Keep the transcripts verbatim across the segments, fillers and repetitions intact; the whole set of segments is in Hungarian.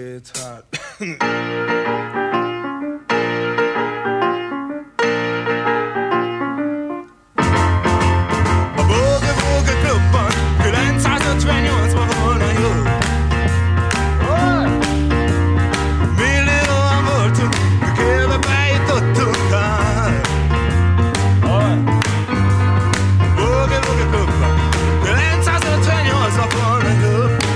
sweetheart. A Boogie Woogie Klubban kilencszázötvennyolcban volna jó. Millióan voltunk, mikélbe bejutottunk. Boogie Woogie Klubban kilencszázötvennyolcban volna jó.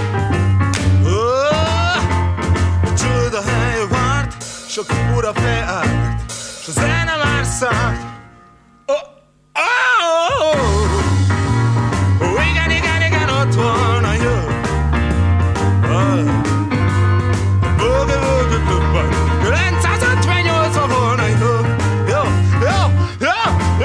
Sok ura felállt, s a zene már szállt. Oh, oh, oh, oh, igen, igen, igen, ott volna jó. Oh. Boogie Woogie Klubban kilencszázötvennyolcban volna jó. Jó, jó, jó, jó.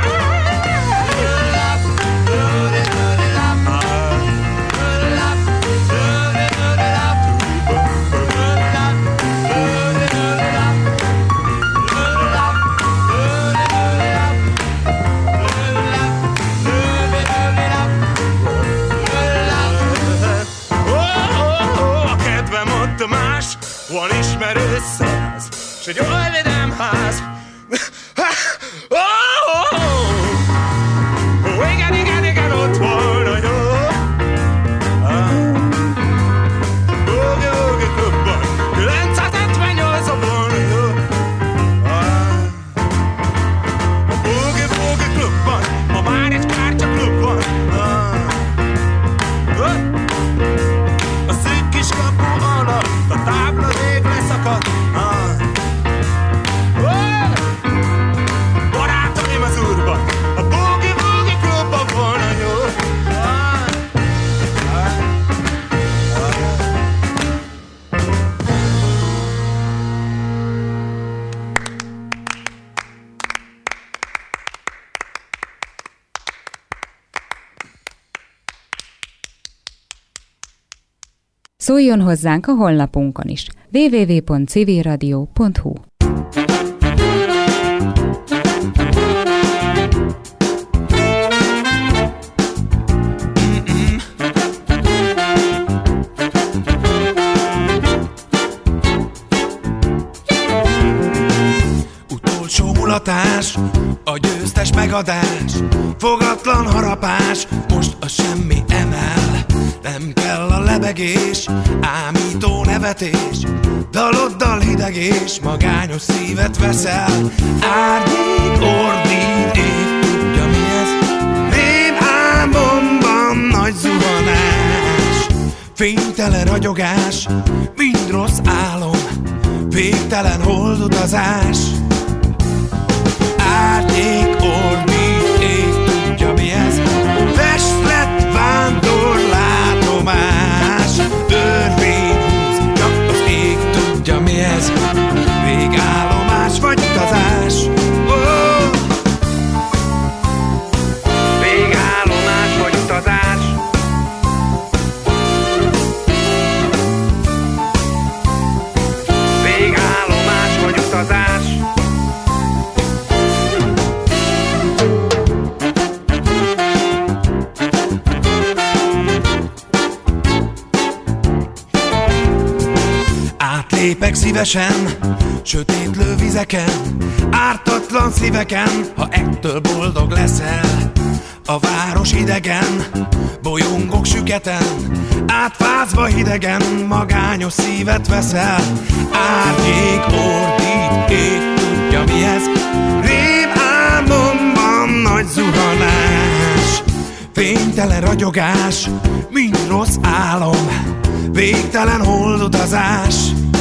Van ismerő száz, s egy oly vidám ház. Oh, oh, oh. Oh, igen, igen, igen, ott volna jó. Boogie Woogie Klubban kilencszázötvennyolcban volna jó. A Boogie Woogie Klubban ma már egy kártyaklub van. A szűk kis kapu alatt a tábla rég leszakadt. Ah. Oh! Barátaim az úrban, a Boogie Woogie Klubban volna jó. Ah. Ah. Szóljon hozzánk a honlapunkon is. double-u double-u double-u pont civilradio pont hu. Utolsó mulatás, a győztes megadás, fogatlan harapás, most a semmi emel. Nem kell a lebegés, ámító nevetés, daloddal hidegés, magányos szívet veszel. Árnyék ordít, épp tudja mi ez, rém álmomban nagy zuhanás. Fénytelen ragyogás, mind rossz álom, végtelen holdutazás. Árnyék ordít, épp tudja mi ez, festett vándorlátomás. Törvény húz, csak az ég tudja mi ez, végállomás vagy utazás. Oh! Végállomás vagy utazás. Végállomás vagy utazás. Átlépek szívesen, sötétlő vizeken, ártatlan szíveken, ha ettől boldog leszel. A város idegen, bolyongok süketen, átfázva hidegen, magányos szívet veszel. Árnyék ordít, ég tudja mi ez, rém álmomban nagy zuhanás. Fénytelen ragyogás, mind rossz álom, végtelen holdutazás.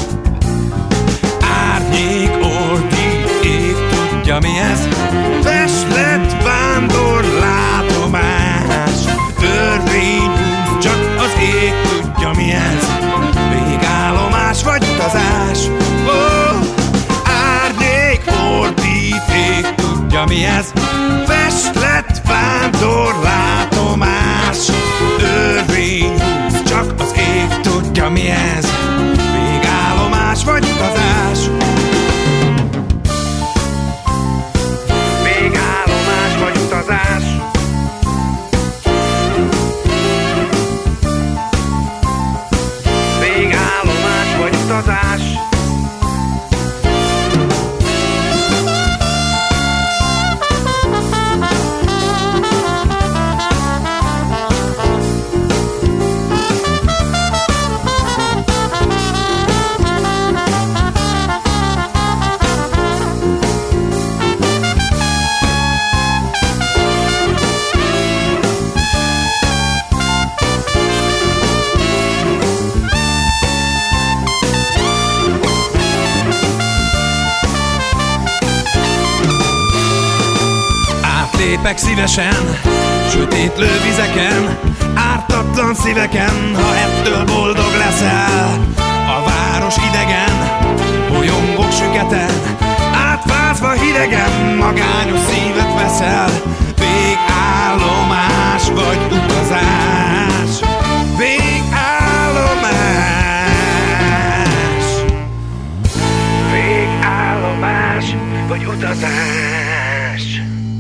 Árnyék ordít, ég tudja mi ez, festett vándorlátomás. Törvény húz, csak az ég tudja mi ez, végállomás vagy utazás. Oh! Árnyék ordít, ég tudja mi ez, festett vándorlátomás. Törvény húz, csak az ég tudja mi ez, végállomás vagy utazás. Végállomás vagy utazás. Végállomás vagy utazás. Lépek szívesen, sötét lővizeken, ártatlan szíveken, ha ettől boldog leszel. A város idegen, bolyongok süketen, átfázva hidegen, magányos szívet veszel. Végállomás vagy utazás, végállomás, végállomás vagy utazás.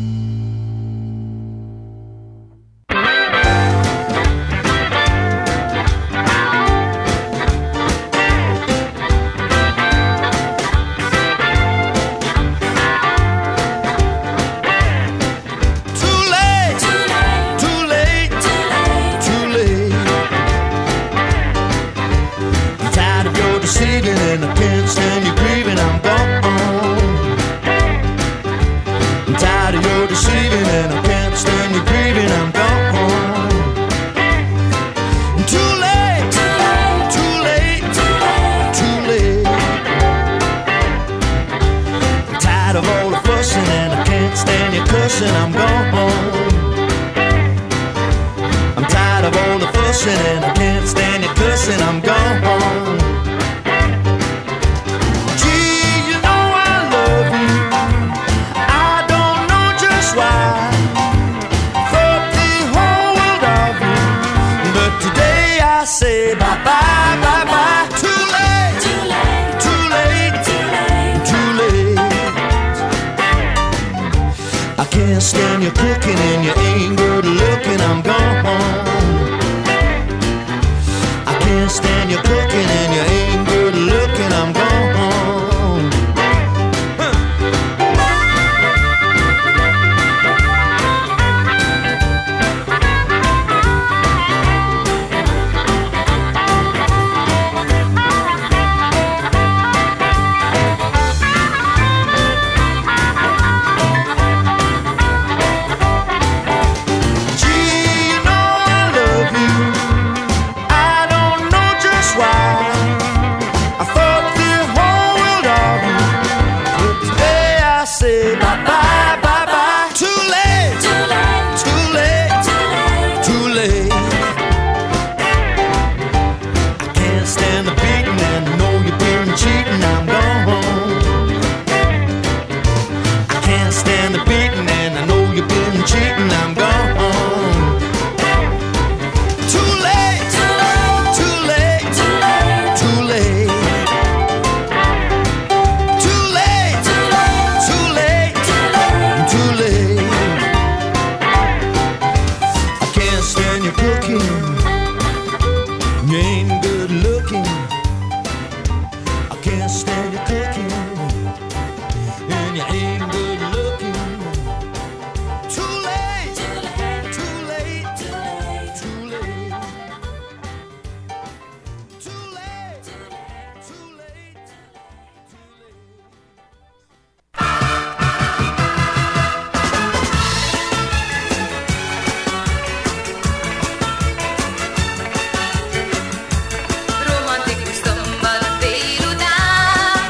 And I can't stand you grieving, I'm gone. I'm tired of your deceiving, and I can't stand you grieving, I'm gone. Too late, too late, too late. I'm tired of all the fussing, and I can't stand you cussing, I'm gone. I'm tired of all the fussing, and I can't stand you cussing, I'm gone. Say bye bye bye bye. Too late, too late, too late, too late, too late. I can't stand your cooking and you ain't good looking, I'm gone. I can't stand your cooking and you ain't good looking, I'm gone. Romantikus szombat délután,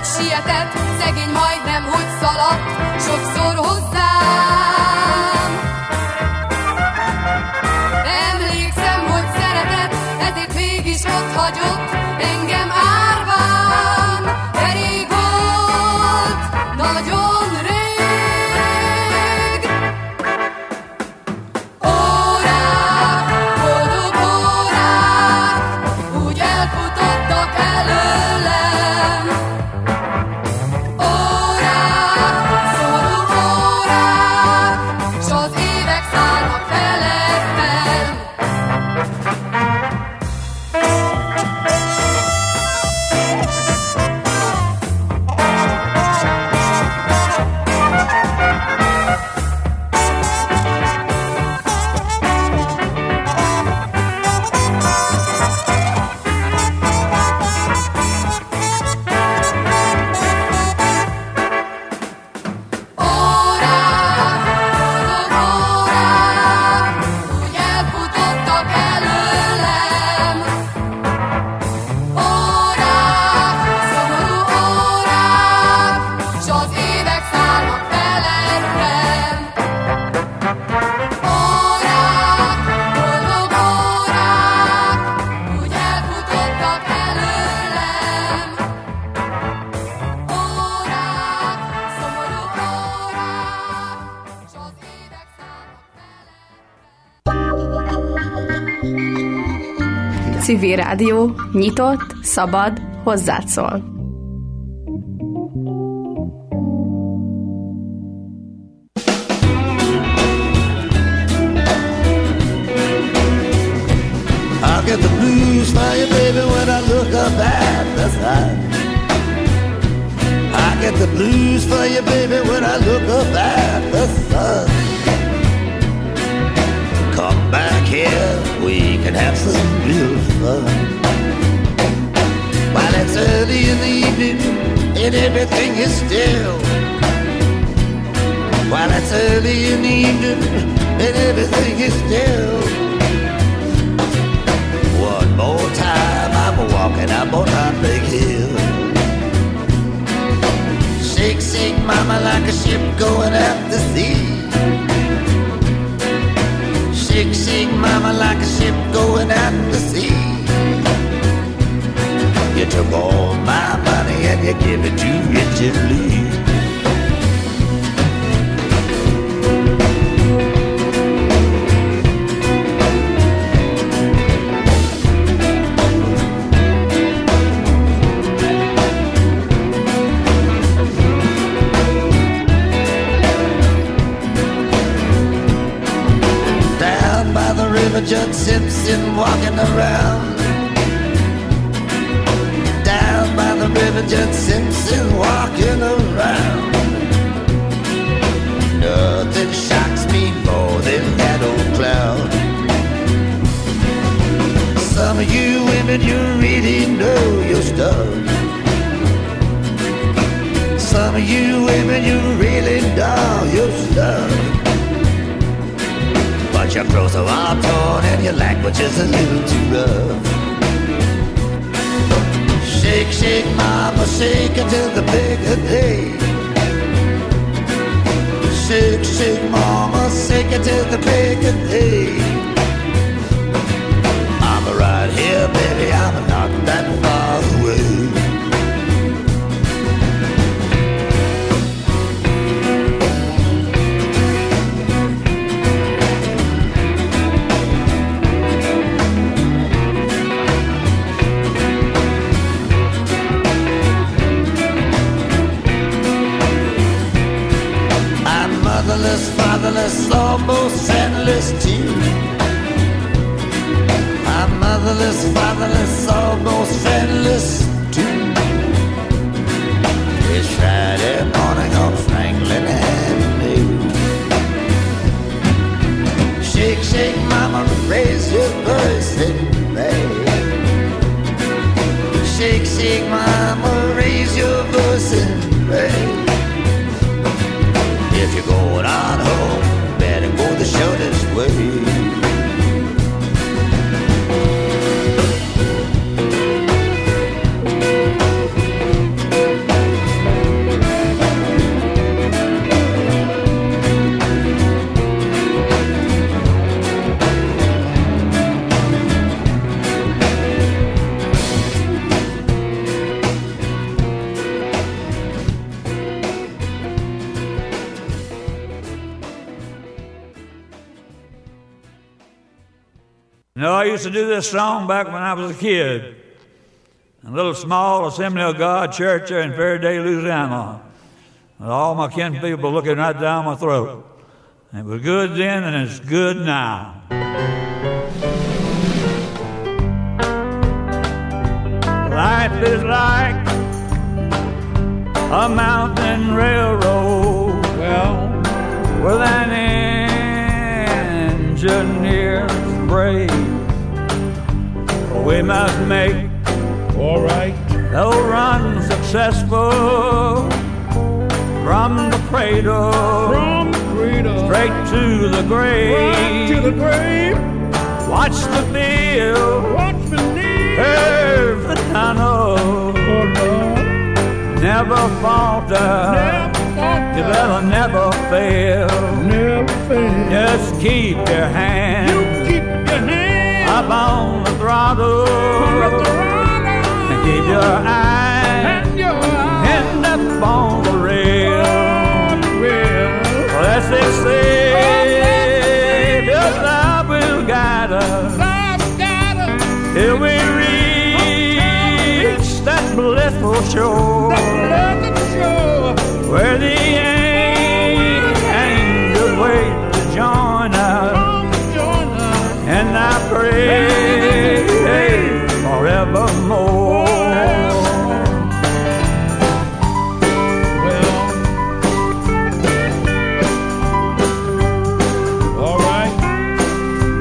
sietett, szegény majdnem, hogy szaladt sokszor hozzám. Emlékszem, hogy szeretett, ezért mégis ott hagyott engem árván. Elég volt, nagyon rég. Órák, boldog órák, úgy elfutottak előlem. Órák, szomorú órák, s az évek szállnak felettem. Civil Rádió, nyitott, szabad, hozzád szól. I'll get the blues for you, baby, when I look up at the sun. I get the blues for you, baby, when I look up at the sun. Come back here, we can have some real fun. While it's early in the evening and everything is still. While it's early in the evening and everything is still. One more time, I'm walking up on that big hill. Shake, shake, mama, like a ship going out to sea. Shake, shake, mama, like a ship going out to sea. You took all my money and you give it to Richard Lee. Judge Simpson walking around. Down by the river, Judge Simpson walking around. Nothing shocks me more than that old cloud. Some of you women, you really know your stuff. Some of you women, you really know your stuff. But your clothes are all torn and your language is a little too rough. Shake, shake, mama, shake until the break of day. Shake, shake, mama, shake until the break of day. I'm right here, baby, I'm not that far away. Motherless, fatherless, almost friendless too. I'm motherless, fatherless, almost friendless too. It's Friday morning on Franklin Avenue. Shake, shake, mama, raise your voice and play. Shake, shake, mama, raise your voice and pray. If you're going on home, better go the shortest way. You know, I used to do this song back when I was a kid. A little small Assembly of God church there in Faraday, Louisiana. With all my kin people looking right down my throat. It was good then and it's good now. Life is like a mountain railroad, well, with an engineer's brave. We must make, all right, they'll run successful from the cradle, from the cradle, straight to the grave, right to the grave. Watch the field, watch the knee, curve the tunnel, oh, Lord. Never falter, never falter. You better never fail, never fail. Just keep your hand, you keep your hand up on the throttle, on the throttle. And keep your eyes, and your eyes end up on the rail, on the rail. Well, as they say, oh, your love will guide us, love guide us till we reach that blissful shore, that blissful shore where the angels wait to join us, join us. And I pray